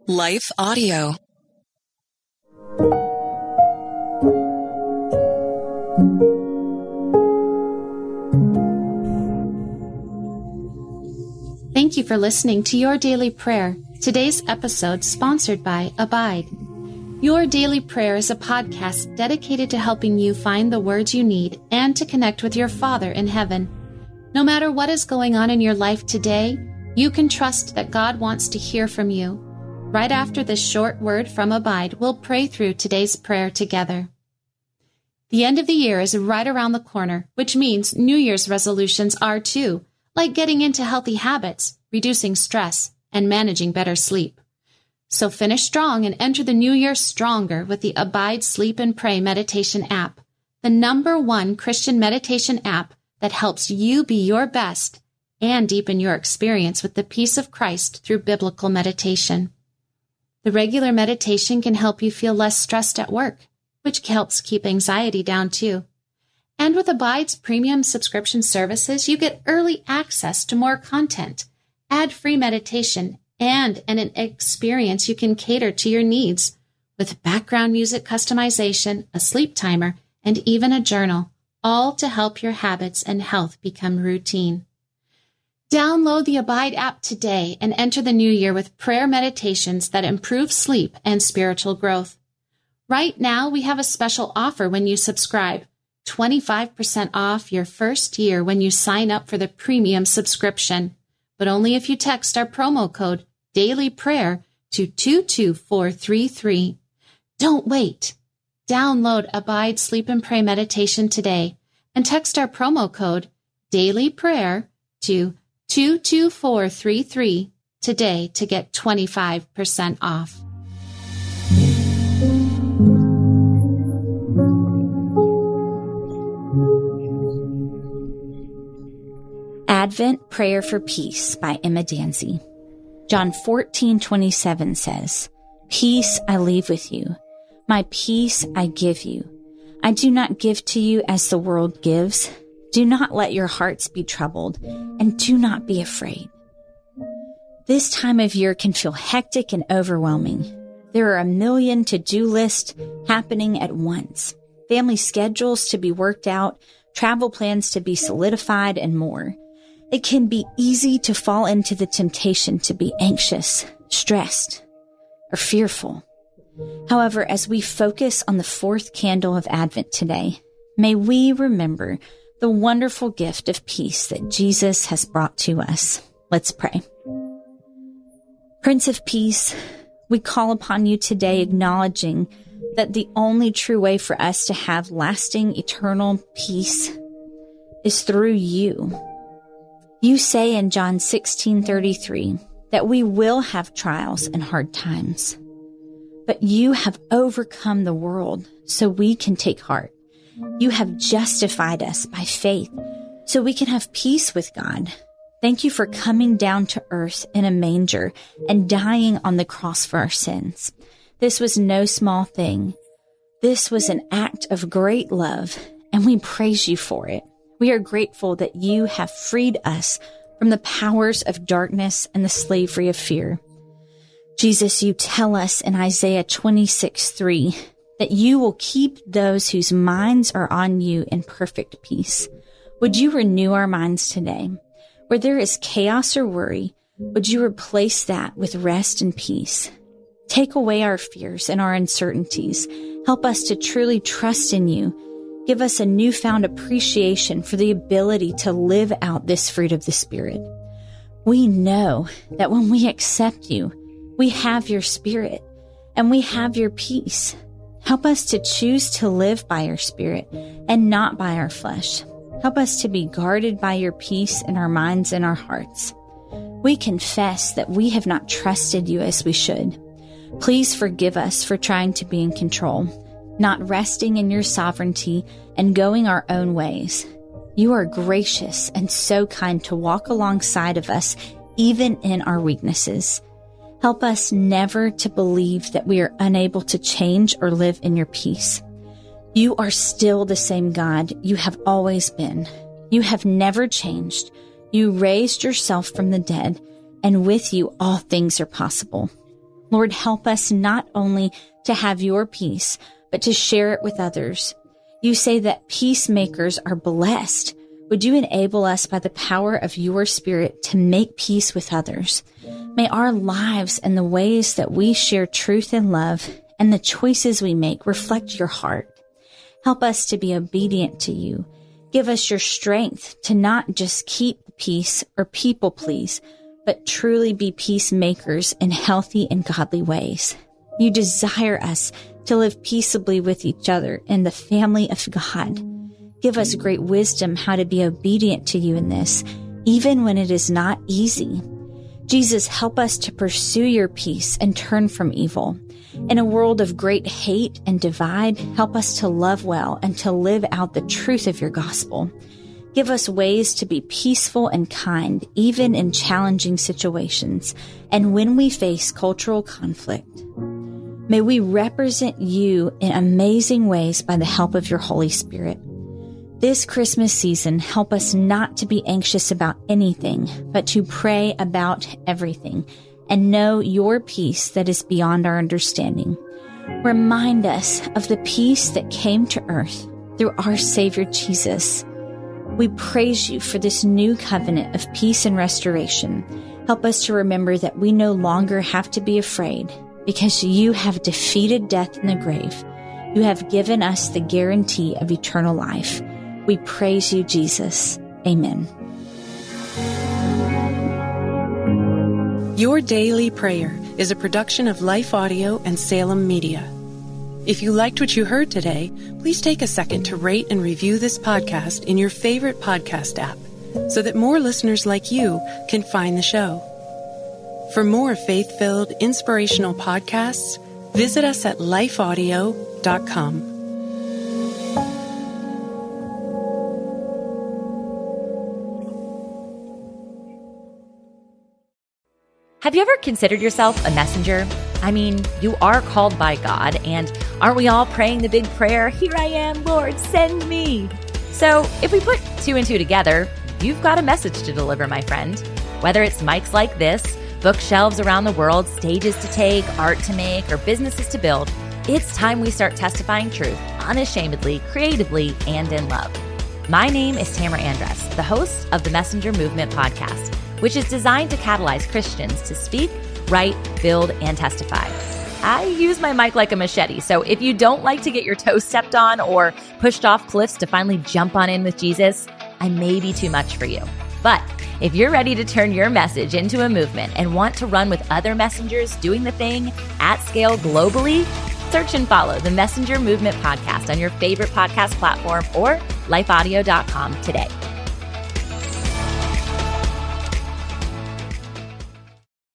Life Audio. Thank you for listening to Your Daily Prayer. Today's episode sponsored by Abide. Your Daily Prayer is a podcast dedicated to helping you find the words you need and to connect with your Father in heaven. No matter what is going on in your life today, you can trust that God wants to hear from you. Right after this short word from Abide, we'll pray through today's prayer together. The end of the year is right around the corner, which means New Year's resolutions are too, like getting into healthy habits, reducing stress, and managing better sleep. So finish strong and enter the new year stronger with the Abide Sleep and Pray meditation app, the #1 Christian meditation app that helps you be your best and deepen your experience with the peace of Christ through biblical meditation. The regular meditation can help you feel less stressed at work, which helps keep anxiety down too. And with Abide's premium subscription services, you get early access to more content, ad-free meditation, and an experience you can cater to your needs with background music customization, a sleep timer, and even a journal, all to help your habits and health become routine. Download the Abide app today and enter the new year with prayer meditations that improve sleep and spiritual growth. Right now, we have a special offer when you subscribe, 25% off your first year when you sign up for the premium subscription, but only if you text our promo code DAILYPRAYER to 22433. Don't wait. Download Abide Sleep and Pray meditation today and text our promo code DAILYPRAYER to 22433 today to get 25% off. Advent Prayer for Peace by Emma Danzey. John 14:27 says, "Peace I leave with you. My peace I give you. I do not give to you as the world gives. Do not let your hearts be troubled, and do not be afraid." This time of year can feel hectic and overwhelming. There are a million to-do lists happening at once, family schedules to be worked out, travel plans to be solidified, and more. It can be easy to fall into the temptation to be anxious, stressed, or fearful. However, as we focus on the fourth candle of Advent today, may we remember the wonderful gift of peace that Jesus has brought to us. Let's pray. Prince of Peace, we call upon you today, acknowledging that the only true way for us to have lasting, eternal peace is through you. You say in John 16:33 that we will have trials and hard times, but you have overcome the world so we can take heart. You have justified us by faith so we can have peace with God. Thank you for coming down to earth in a manger and dying on the cross for our sins. This was no small thing. This was an act of great love, and we praise you for it. We are grateful that you have freed us from the powers of darkness and the slavery of fear. Jesus, you tell us in Isaiah 26:3 that you will keep those whose minds are on you in perfect peace. Would you renew our minds today? Where there is chaos or worry, would you replace that with rest and peace? Take away our fears and our uncertainties. Help us to truly trust in you. Give us a newfound appreciation for the ability to live out this fruit of the Spirit. We know that when we accept you, we have your Spirit and we have your peace. Help us to choose to live by your Spirit and not by our flesh. Help us to be guarded by your peace in our minds and our hearts. We confess that we have not trusted you as we should. Please forgive us for trying to be in control, not resting in your sovereignty and going our own ways. You are gracious and so kind to walk alongside of us, even in our weaknesses. Help us never to believe that we are unable to change or live in your peace. You are still the same God you have always been. You have never changed. You raised yourself from the dead, and with you all things are possible. Lord, help us not only to have your peace, but to share it with others. You say that peacemakers are blessed. Would you enable us by the power of your Spirit to make peace with others? May our lives and the ways that we share truth and love and the choices we make reflect your heart. Help us to be obedient to you. Give us your strength to not just keep the peace or people please, but truly be peacemakers in healthy and godly ways. You desire us to live peaceably with each other in the family of God. Give us great wisdom how to be obedient to you in this, even when it is not easy. Jesus, help us to pursue your peace and turn from evil. In a world of great hate and divide, help us to love well and to live out the truth of your gospel. Give us ways to be peaceful and kind, even in challenging situations, and when we face cultural conflict. May we represent you in amazing ways by the help of your Holy Spirit. This Christmas season, help us not to be anxious about anything, but to pray about everything and know your peace that is beyond our understanding. Remind us of the peace that came to earth through our Savior Jesus. We praise you for this new covenant of peace and restoration. Help us to remember that we no longer have to be afraid because you have defeated death in the grave. You have given us the guarantee of eternal life. We praise you, Jesus. Amen. Your Daily Prayer is a production of Life Audio and Salem Media. If you liked what you heard today, please take a second to rate and review this podcast in your favorite podcast app so that more listeners like you can find the show. For more faith-filled, inspirational podcasts, visit us at lifeaudio.com. Have you ever considered yourself a messenger? I mean, you are called by God, and aren't we all praying the big prayer, "Here I am, Lord, send me"? So if we put two and two together, you've got a message to deliver, my friend. Whether it's mics like this, bookshelves around the world, stages to take, art to make, or businesses to build, it's time we start testifying truth unashamedly, creatively, and in love. My name is Tamara Andress, the host of the Messenger Movement podcast, which is designed to catalyze Christians to speak, write, build, and testify. I use my mic like a machete, so if you don't like to get your toes stepped on or pushed off cliffs to finally jump on in with Jesus, I may be too much for you. But if you're ready to turn your message into a movement and want to run with other messengers doing the thing at scale globally, search and follow the Messenger Movement podcast on your favorite podcast platform or lifeaudio.com today.